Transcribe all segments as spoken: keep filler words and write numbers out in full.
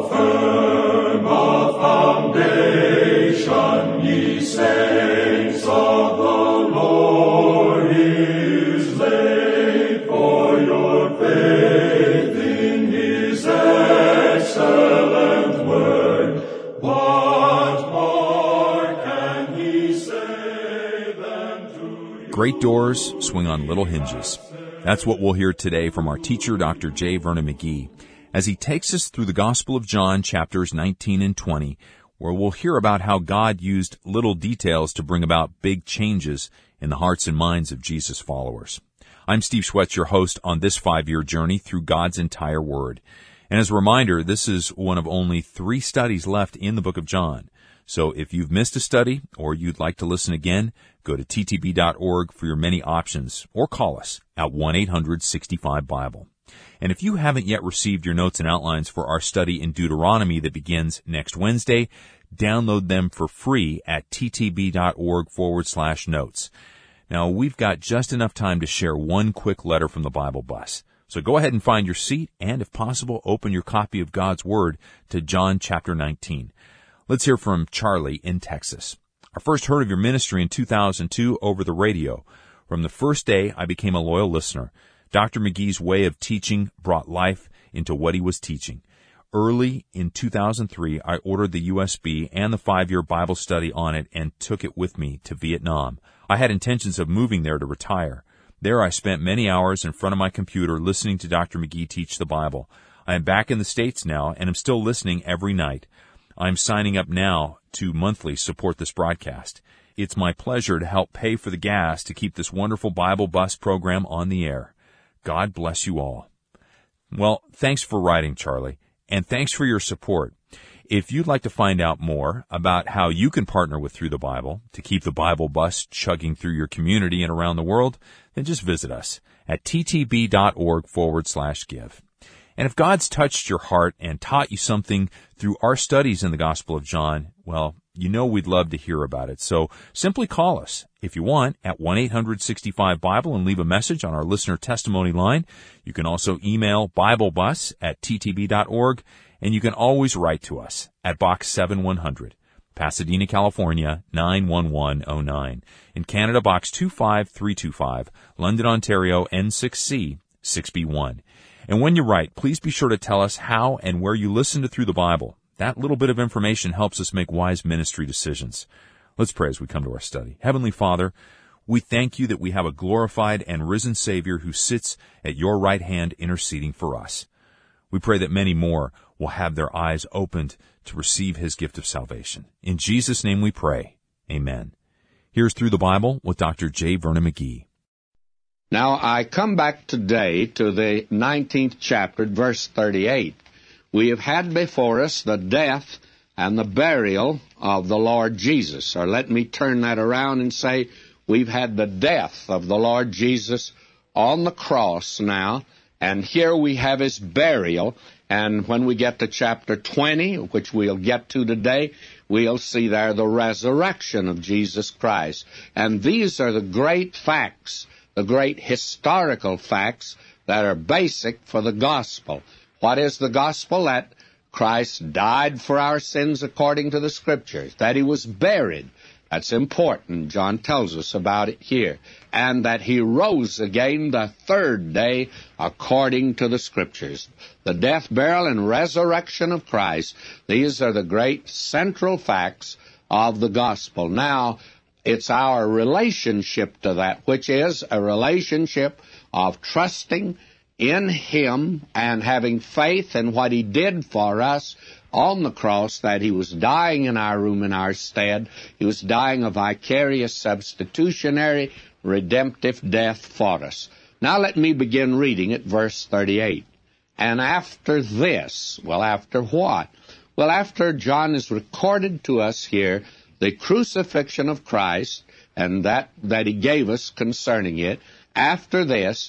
firm a foundation, ye saints of the Lord, is laid, for your faith in his excellent word. What more can he say than to you? Great doors swing on little hinges. That's what we'll hear today from our teacher, Doctor J. Vernon McGee, as he takes us through the Gospel of John, chapters nineteen and twenty, where we'll hear about how God used little details to bring about big changes in the hearts and minds of Jesus' followers. I'm Steve Schwetz, your host on this five-year journey through God's entire Word. And as a reminder, this is one of only three studies left in the book of John. So if you've missed a study or you'd like to listen again, go to t t b dot org for your many options, or call us at one eight hundred sixty-five Bible. And if you haven't yet received your notes and outlines for our study in Deuteronomy that begins next Wednesday, download them for free at t t b dot org forward slash notes. Now, we've got just enough time to share one quick letter from the Bible Bus. So go ahead and find your seat and, if possible, open your copy of God's Word to John chapter nineteen. Let's hear from Charlie in Texas. I first heard of your ministry in two thousand two over the radio. From the first day, I became a loyal listener. Doctor McGee's way of teaching brought life into what he was teaching. Early in two thousand three, I ordered the U S B and the five-year Bible study on it and took it with me to Vietnam. I had intentions of moving there to retire. There I spent many hours in front of my computer listening to Doctor McGee teach the Bible. I am back in the States now and am still listening every night. I'm signing up now to monthly support this broadcast. It's my pleasure to help pay for the gas to keep this wonderful Bible Bus program on the air. God bless you all. Well, thanks for writing, Charlie, and thanks for your support. If you'd like to find out more about how you can partner with Through the Bible to keep the Bible Bus chugging through your community and around the world, then just visit us at t t b dot org forward slash give. And if God's touched your heart and taught you something through our studies in the Gospel of John, well, you know we'd love to hear about it. So simply call us, if you want, at one eight hundred sixty-five Bible and leave a message on our listener testimony line. You can also email BibleBus at t t b dot org, and you can always write to us at Box seven one hundred, Pasadena, California, nine one one oh nine. In Canada, Box two five three two five, London, Ontario, N six C six B one. And when you write, please be sure to tell us how and where you listen to Through the Bible. That little bit of information helps us make wise ministry decisions. Let's pray as we come to our study. Heavenly Father, we thank you that we have a glorified and risen Savior who sits at your right hand interceding for us. We pray that many more will have their eyes opened to receive his gift of salvation. In Jesus' name we pray. Amen. Here's Through the Bible with Doctor J. Vernon McGee. Now, I come back today to the nineteenth chapter, verse thirty-eight. We have had before us the death and the burial of the Lord Jesus. Or let me turn that around and say we've had the death of the Lord Jesus on the cross now, and here we have his burial. And when we get to chapter twenty, which we'll get to today, we'll see there the resurrection of Jesus Christ. And these are the great facts, the great historical facts that are basic for the gospel. What is the gospel? That Christ died for our sins according to the Scriptures, that he was buried. That's important. John tells us about it here. And that he rose again the third day according to the Scriptures. The death, burial, and resurrection of Christ, these are the great central facts of the gospel. Now, it's our relationship to that, which is a relationship of trusting in him and having faith in what he did for us on the cross, that he was dying in our room in our stead. He was dying a vicarious, substitutionary, redemptive death for us. Now let me begin reading at verse thirty-eight. And after this, well, after what? Well, after John has recorded to us here the crucifixion of Christ and that, that he gave us concerning it, after this,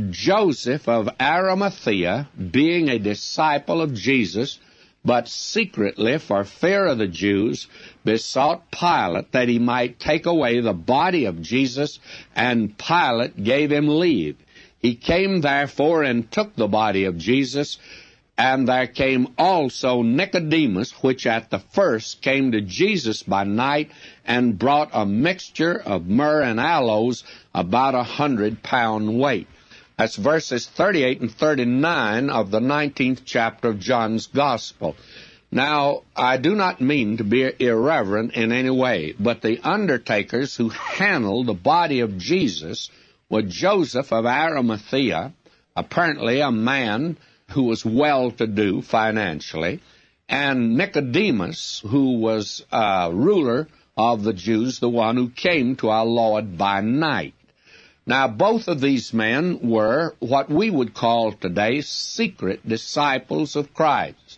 Joseph of Arimathea, being a disciple of Jesus, but secretly for fear of the Jews, besought Pilate that he might take away the body of Jesus, and Pilate gave him leave. He came therefore and took the body of Jesus, And there came also Nicodemus, which at the first came to Jesus by night, and brought a mixture of myrrh and aloes, about a hundred pound weight. That's verses thirty-eight and thirty-nine of the nineteenth chapter of John's Gospel. Now, I do not mean to be irreverent in any way, but the undertakers who handled the body of Jesus were Joseph of Arimathea, apparently a man who was well-to-do financially, and Nicodemus, who was a ruler of the Jews, the one who came to our Lord by night. Now, both of these men were what we would call today secret disciples of Christ.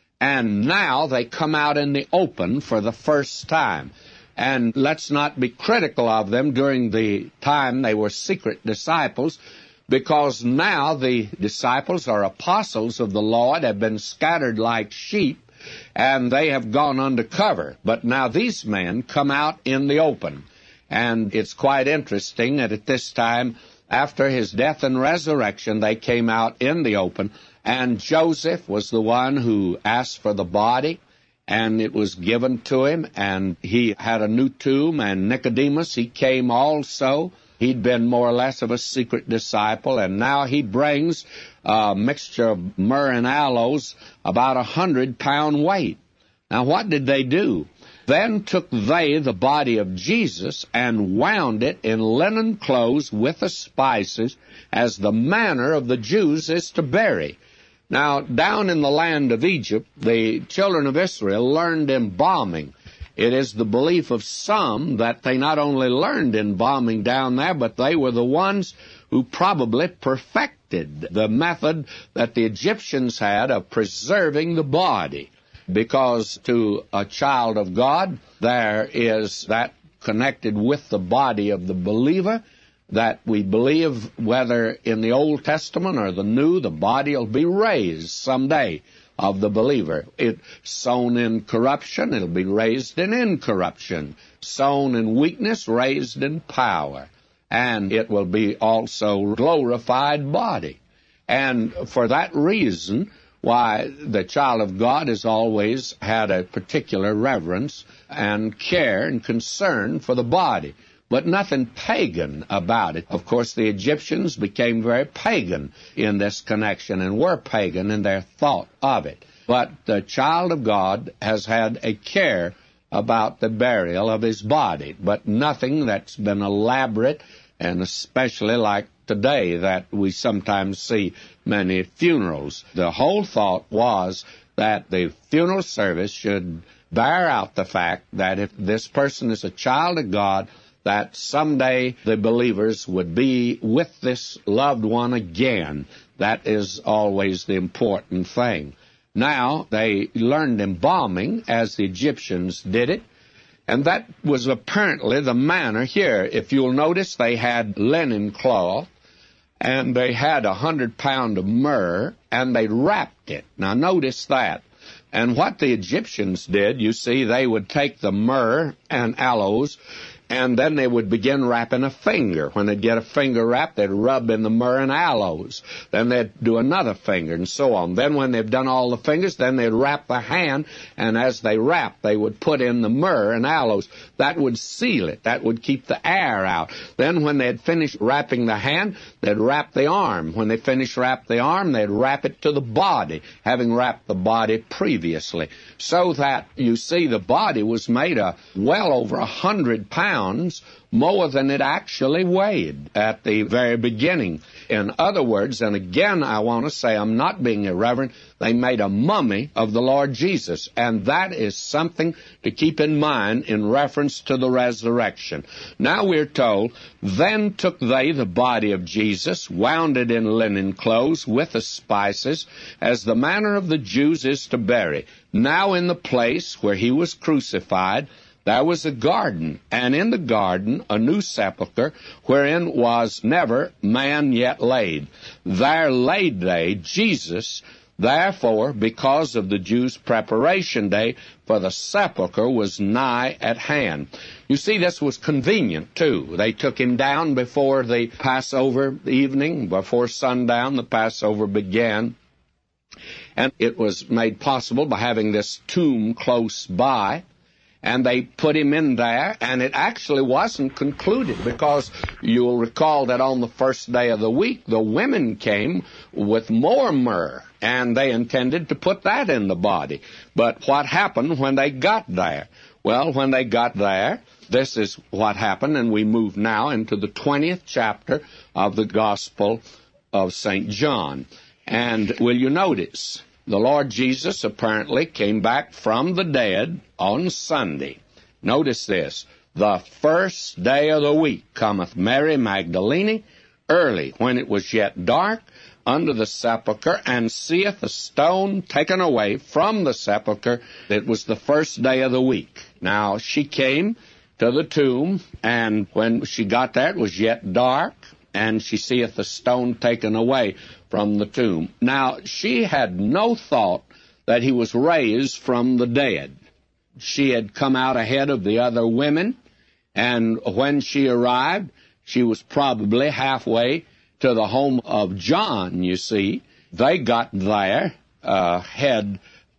And now they come out in the open for the first time. And let's not be critical of them during the time they were secret disciples, because now the disciples or apostles of the Lord have been scattered like sheep, and they have gone undercover. But now these men come out in the open. And it's quite interesting that at this time, after his death and resurrection, they came out in the open, and Joseph was the one who asked for the body, and it was given to him, and he had a new tomb, and Nicodemus, he came also. He'd been more or less of a secret disciple, and now he brings a mixture of myrrh and aloes, about a hundred pound weight. Now, what did they do? Then took they the body of Jesus and wound it in linen clothes with the spices, as the manner of the Jews is to bury. Now, down in the land of Egypt, the children of Israel learned embalming. It is the belief of some that they not only learned embalming down there, but they were the ones who probably perfected the method that the Egyptians had of preserving the body. Because to a child of God, there is that connected with the body of the believer, that we believe whether in the Old Testament or the New, the body will be raised someday of the believer. It sown in corruption, it'll be raised in incorruption. Sown in weakness, raised in power. And it will be also glorified body. And for that reason, why, the child of God has always had a particular reverence and care and concern for the body, but nothing pagan about it. Of course, the Egyptians became very pagan in this connection and were pagan in their thought of it. But the child of God has had a care about the burial of his body, but nothing that's been elaborate, and especially like today that we sometimes see many funerals. The whole thought was that the funeral service should bear out the fact that if this person is a child of God, that someday the believers would be with this loved one again. That is always the important thing. Now, they learned embalming as the Egyptians did it, and that was apparently the manner here. If you'll notice, they had linen cloth, and they had a hundred pound of myrrh, and they wrapped it. Now, notice that. And what the Egyptians did, you see, they would take the myrrh and aloes, and then they would begin wrapping a finger. When they'd get a finger wrapped, they'd rub in the myrrh and aloes. Then they'd do another finger, and so on. Then when they've done all the fingers, then they'd wrap the hand, and as they wrapped, they would put in the myrrh and aloes. That would seal it. That would keep the air out. Then when they'd finished wrapping the hand, they'd wrap the arm. When they finished wrap the arm, they'd wrap it to the body, having wrapped the body previously. So that, you see, the body was made of well over a hundred pounds, more than it actually weighed at the very beginning. In other words, and again I want to say I'm not being irreverent, they made a mummy of the Lord Jesus, and that is something to keep in mind in reference to the resurrection. Now we're told, then took they the body of Jesus, wound it in linen clothes with the spices, as the manner of the Jews is to bury. Now in the place where he was crucified, there was a garden, and in the garden a new sepulchre, wherein was never man yet laid. There laid they Jesus. Therefore, because of the Jews' preparation day, for the sepulchre was nigh at hand. You see, this was convenient, too. They took him down before the Passover evening, before sundown, the Passover began. And it was made possible by having this tomb close by. And they put him in there, and it actually wasn't concluded, because you'll recall that on the first day of the week, the women came with more myrrh, and they intended to put that in the body. But what happened when they got there? Well, when they got there, this is what happened, and we move now into the twentieth chapter of the Gospel of Saint John. And will you notice? The Lord Jesus apparently came back from the dead on Sunday. Notice this. The first day of the week cometh Mary Magdalene early, when it was yet dark, unto the sepulchre, and seeth the stone taken away from the sepulchre. It was the first day of the week. Now, she came to the tomb, and when she got there, it was yet dark, and she seeth the stone taken away from the tomb. Now, she had no thought that he was raised from the dead. She had come out ahead of the other women, and when she arrived, she was probably halfway to the home of John, you see. They got there uh, ahead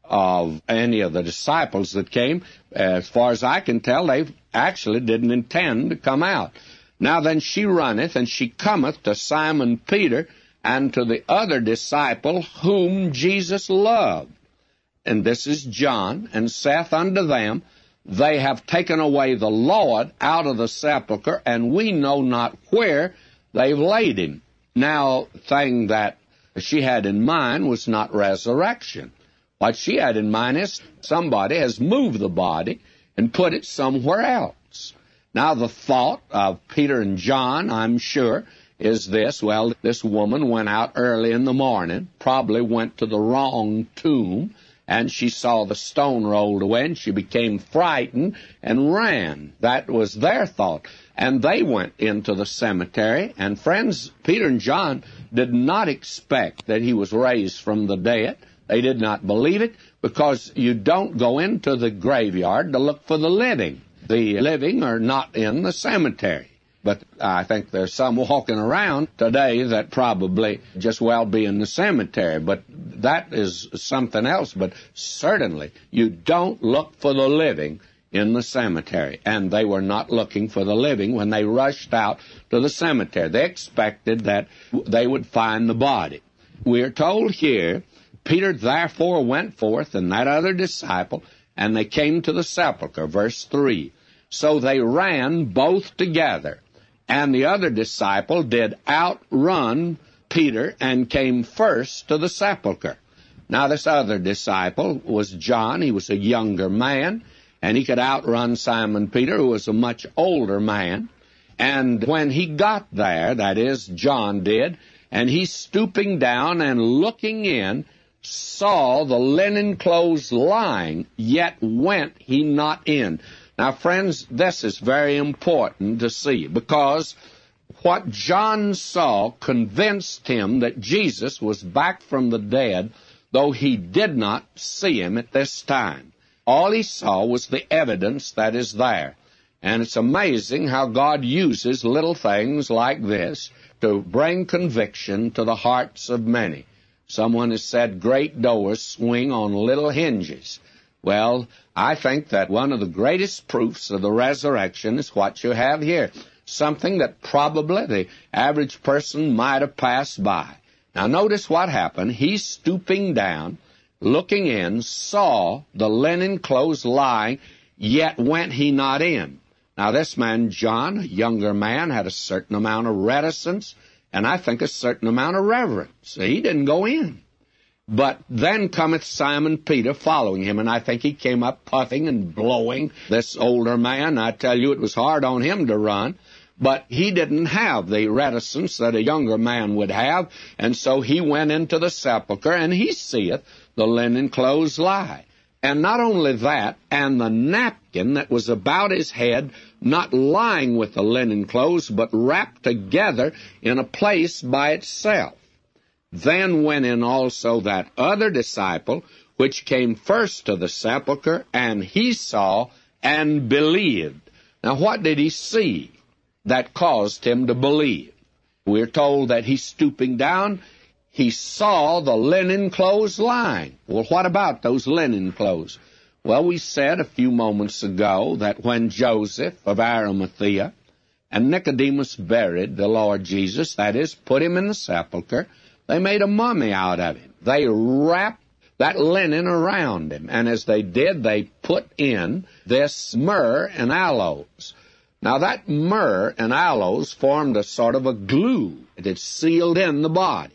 of any of the disciples that came. As far as I can tell, they actually didn't intend to come out. Now then she runneth, and she cometh to Simon Peter, and to the other disciple whom Jesus loved. And this is John, and saith unto them, They have taken away the Lord out of the sepulchre, and we know not where they've laid him. Now, the thing that she had in mind was not resurrection. What she had in mind is somebody has moved the body and put it somewhere else. Now, the thought of Peter and John, I'm sure, is this: well, this woman went out early in the morning, probably went to the wrong tomb, and she saw the stone rolled away, and she became frightened and ran. That was their thought. And they went into the cemetery, and friends, Peter and John did not expect that he was raised from the dead. They did not believe it, because you don't go into the graveyard to look for the living. The living are not in the cemetery. But I think there's some walking around today that probably just well be in the cemetery. But that is something else. But certainly you don't look for the living in the cemetery. And they were not looking for the living when they rushed out to the cemetery. They expected that they would find the body. We are told here, Peter therefore went forth, and that other disciple, and they came to the sepulchre, verse three. So they ran both together. And the other disciple did outrun Peter and came first to the sepulchre. Now, this other disciple was John. He was a younger man, and he could outrun Simon Peter, who was a much older man. And when he got there, that is, John did, and he stooping down and looking in, saw the linen clothes lying, yet went he not in. Now, friends, this is very important to see, because what John saw convinced him that Jesus was back from the dead, though he did not see him at this time. All he saw was the evidence that is there. And it's amazing how God uses little things like this to bring conviction to the hearts of many. Someone has said great doors swing on little hinges. Well, I think that one of the greatest proofs of the resurrection is what you have here, something that probably the average person might have passed by. Now, notice what happened. He, stooping down, looking in, saw the linen clothes lying, yet went he not in. Now, this man, John, a younger man, had a certain amount of reticence, and I think a certain amount of reverence. He didn't go in. But then cometh Simon Peter following him, and I think he came up puffing and blowing. This older man, I tell you, it was hard on him to run, but he didn't have the reticence that a younger man would have, and so he went into the sepulchre, and he seeth the linen clothes lie. And not only that, and the napkin that was about his head, not lying with the linen clothes, but wrapped together in a place by itself. Then went in also that other disciple, which came first to the sepulchre, and he saw and believed. Now, what did he see that caused him to believe? We're told that he, stooping down, he saw the linen clothes lying. Well, what about those linen clothes? Well, we said a few moments ago that when Joseph of Arimathea and Nicodemus buried the Lord Jesus, that is, put him in the sepulchre, they made a mummy out of him. They wrapped that linen around him, and as they did, they put in this myrrh and aloes. Now, that myrrh and aloes formed a sort of a glue that sealed in the body.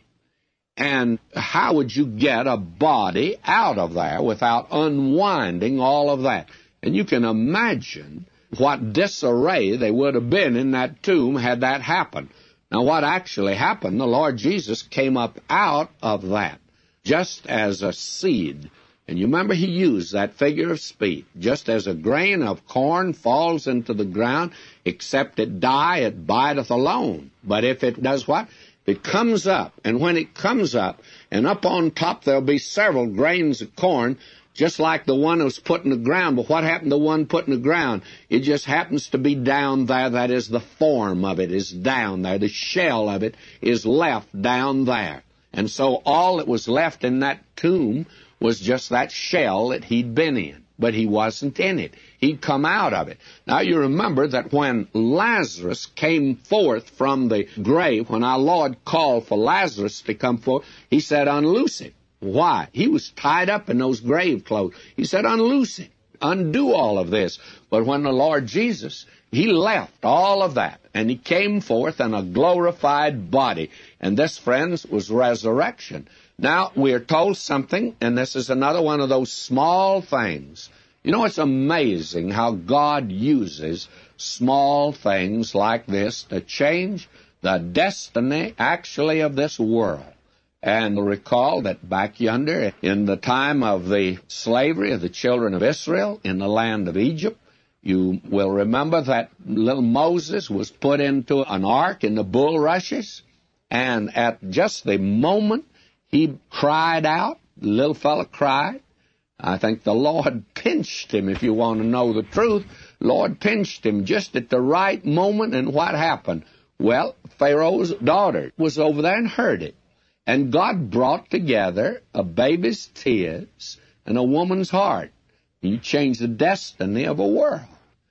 And how would you get a body out of there without unwinding all of that? And you can imagine what disarray they would have been in that tomb had that happened. Now, what actually happened, the Lord Jesus came up out of that, just as a seed. And you remember he used that figure of speech. Just as a grain of corn falls into the ground, except it die, it bideth alone. But if it does what? It comes up, and when it comes up, and up on top there'll be several grains of corn, just like the one that was put in the ground. But what happened to the one put in the ground? It just happens to be down there. That is, the form of it is down there. The shell of it is left down there. And so all that was left in that tomb was just that shell that he'd been in. But he wasn't in it. He'd come out of it. Now, you remember that when Lazarus came forth from the grave, when our Lord called for Lazarus to come forth, he said, unloose him. Why? He was tied up in those grave clothes. He said, unloose him. Undo all of this. But when the Lord Jesus, he left all of that, and he came forth in a glorified body. And this, friends, was resurrection. Now, we are told something, and this is another one of those small things. You know, it's amazing how God uses small things like this to change the destiny, actually, of this world. And recall that back yonder, in the time of the slavery of the children of Israel in the land of Egypt, you will remember that little Moses was put into an ark in the bulrushes, and at just the moment he cried out, the little fellow cried, I think the Lord pinched him, if you want to know the truth. Lord pinched him just at the right moment, and what happened? Well, Pharaoh's daughter was over there and heard it. And God brought together a baby's tears and a woman's heart. You change the destiny of a world.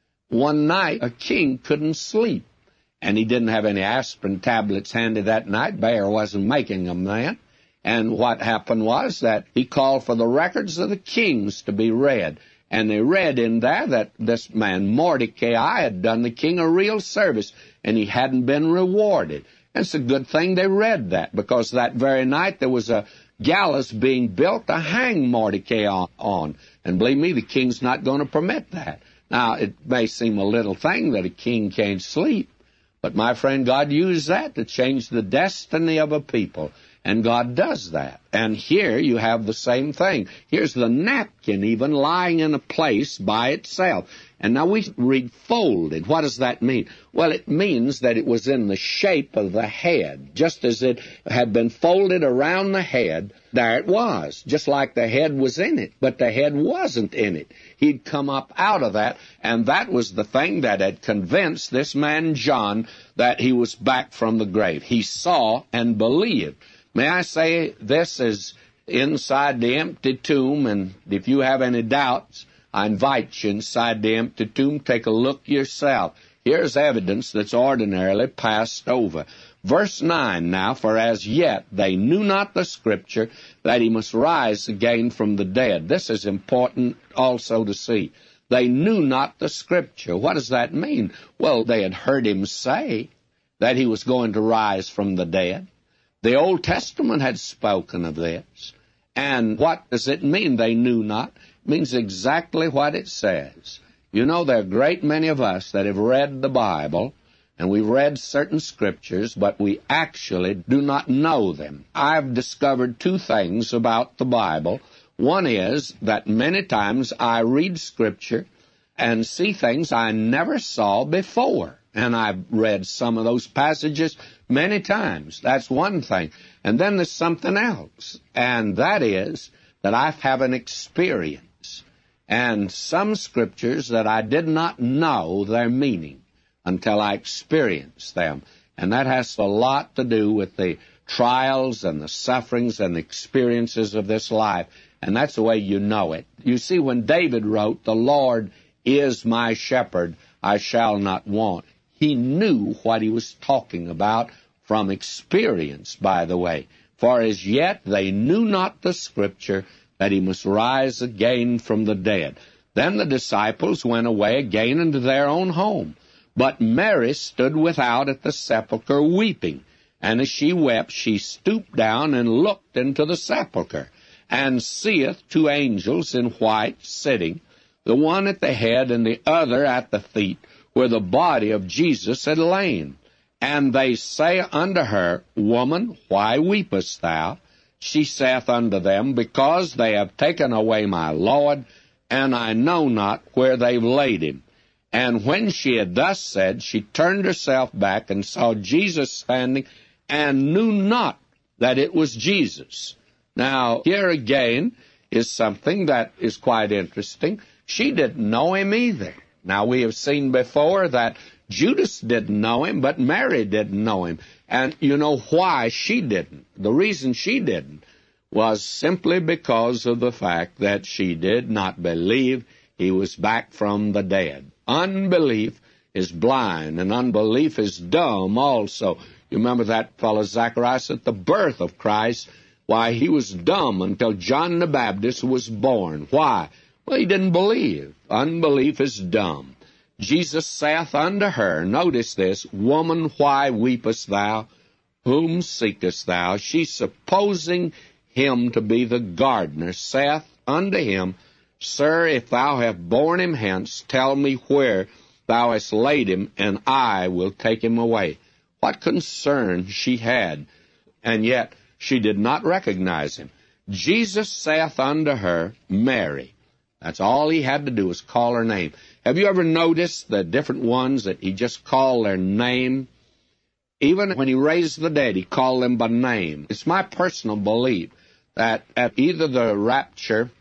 One night, a king couldn't sleep, and he didn't have any aspirin tablets handy that night. Bayer wasn't making them then. And what happened was that he called for the records of the kings to be read. And they read in there that this man Mordecai had done the king a real service, and he hadn't been rewarded. And it's a good thing they read that, because that very night there was a gallows being built to hang Mordecai on. And believe me, the king's not going to permit that. Now, it may seem a little thing that a king can't sleep, but my friend, God used that to change the destiny of a people. And God does that. And here you have the same thing. Here's the napkin even lying in a place by itself. And now we read folded. What does that mean? Well, it means that it was in the shape of the head. Just as it had been folded around the head, there it was. Just like the head was in it, but the head wasn't in it. He'd come up out of that, and that was the thing that had convinced this man John that he was back from the grave. He saw and believed. May I say, this is inside the empty tomb, and if you have any doubts, I invite you inside the empty tomb, take a look yourself. Here's evidence that's ordinarily passed over. Verse nine now, for as yet they knew not the Scripture, that he must rise again from the dead. This is important also to see. They knew not the Scripture. What does that mean? Well, they had heard him say that he was going to rise from the dead. The Old Testament had spoken of this. And what does it mean they knew not? It means exactly what it says. You know, there are a great many of us that have read the Bible, and we've read certain scriptures, but we actually do not know them. I've discovered two things about the Bible. One is that many times I read scripture and see things I never saw before. And I've read some of those passages many times. That's one thing. And then there's something else, and that is that I have an experience. And some scriptures that I did not know their meaning until I experienced them. And that has a lot to do with the trials and the sufferings and the experiences of this life. And that's the way you know it. You see, when David wrote, "The Lord is my shepherd, I shall not want," he knew what he was talking about from experience, by the way. "For as yet they knew not the Scripture, that he must rise again from the dead." Then the disciples went away again into their own home. But Mary stood without at the sepulchre weeping. And as she wept, she stooped down and looked into the sepulchre, and seeth two angels in white sitting, the one at the head and the other at the feet, where the body of Jesus had lain. And they say unto her, "Woman, why weepest thou?" She saith unto them, "Because they have taken away my Lord, and I know not where they've laid him." And when she had thus said, she turned herself back and saw Jesus standing, and knew not that it was Jesus. Now, here again is something that is quite interesting. She didn't know him either. Now, we have seen before that Judas didn't know him, but Mary didn't know him. And you know why she didn't. The reason she didn't was simply because of the fact that she did not believe he was back from the dead. Unbelief is blind, and unbelief is dumb also. You remember that fellow Zacharias at the birth of Christ? Why, he was dumb until John the Baptist was born. Why? Well, he didn't believe. Unbelief is dumb. Jesus saith unto her, notice this, "Woman, why weepest thou? Whom seekest thou?" She, supposing him to be the gardener, saith unto him, "Sir, if thou have borne him hence, tell me where thou hast laid him, and I will take him away." What concern she had, and yet she did not recognize him. Jesus saith unto her, "Mary." That's all he had to do was call her name. Have you ever noticed the different ones that he just called their name? Even when he raised the dead, he called them by name. It's my personal belief that at either the rapture,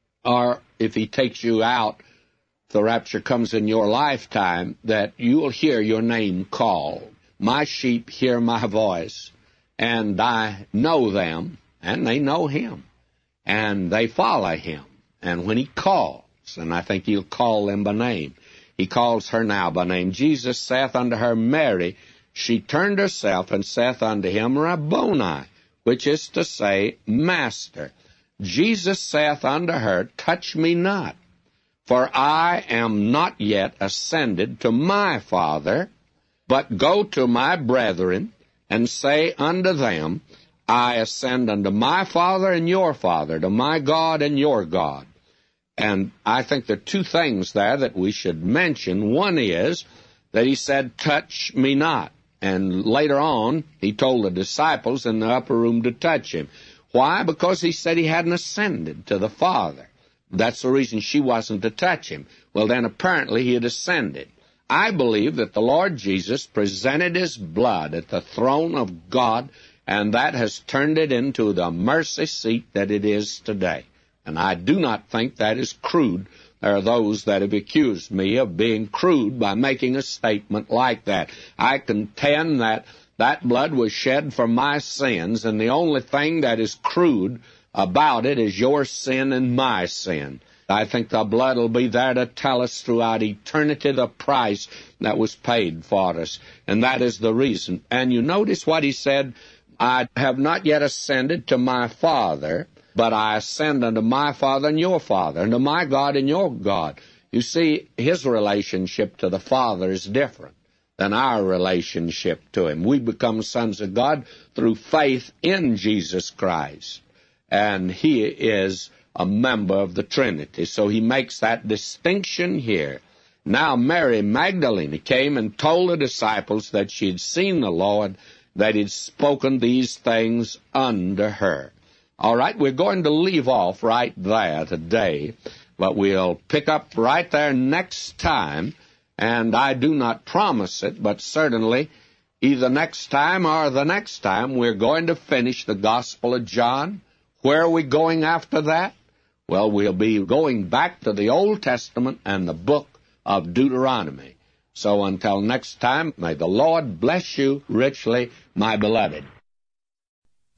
or if he takes you out, if the rapture comes in your lifetime, that you will hear your name called. "My sheep hear my voice, and I know them, and they know him, and they follow him." And when he calls, and I think he'll call them by name, he calls her now by name. Jesus saith unto her, "Mary." She turned herself and saith unto him, "Rabboni," which is to say, Master. Jesus saith unto her, "Touch me not, for I am not yet ascended to my Father, but go to my brethren, and say unto them, I ascend unto my Father and your Father, to my God and your God." And I think there are two things there that we should mention. One is that he said, "Touch me not." And later on, he told the disciples in the upper room to touch him. Why? Because he said he hadn't ascended to the Father. That's the reason she wasn't to touch him. Well, then apparently he had ascended. I believe that the Lord Jesus presented his blood at the throne of God, and that has turned it into the mercy seat that it is today. And I do not think that is crude. There are those that have accused me of being crude by making a statement like that. I contend that that blood was shed for my sins, and the only thing that is crude about it is your sin and my sin. I think the blood will be there to tell us throughout eternity the price that was paid for us, and that is the reason. And you notice what he said, "I have not yet ascended to my Father, but I ascend unto my Father and your Father, and to my God and your God." You see, his relationship to the Father is different than our relationship to him. We become sons of God through faith in Jesus Christ, and he is a member of the Trinity. So he makes that distinction here. Now Mary Magdalene came and told the disciples that she had seen the Lord, that he'd spoken these things unto her. All right, we're going to leave off right there today, but we'll pick up right there next time, and I do not promise it, but certainly either next time or the next time we're going to finish the Gospel of John. Where are we going after that? Well, we'll be going back to the Old Testament and the book of Deuteronomy. So until next time, may the Lord bless you richly, my beloved.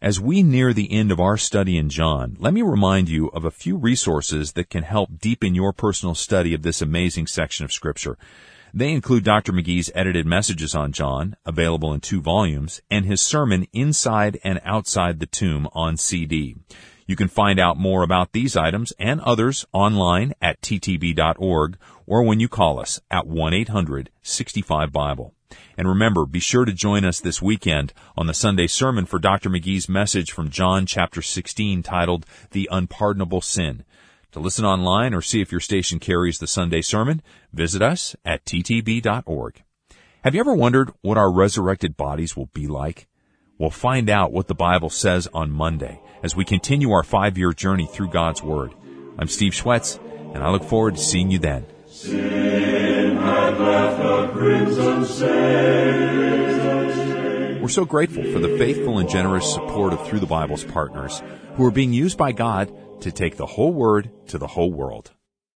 As we near the end of our study in John, let me remind you of a few resources that can help deepen your personal study of this amazing section of Scripture. They include Doctor McGee's edited messages on John, available in two volumes, and his sermon Inside and Outside the Tomb on C D. You can find out more about these items and others online at t t b dot org or when you call us at one eight hundred sixty-five Bible. And remember, be sure to join us this weekend on the Sunday sermon for Doctor McGee's message from John chapter sixteen titled The Unpardonable Sin. To listen online or see if your station carries the Sunday sermon, visit us at t t b dot org. Have you ever wondered what our resurrected bodies will be like? We'll find out what the Bible says on Monday as we continue our five-year journey through God's Word. I'm Steve Schwetz, and I look forward to seeing you then. Sin had left a crimson stain. We're so grateful for the faithful and generous support of Through the Bible's partners who are being used by God to take the whole Word to the whole world.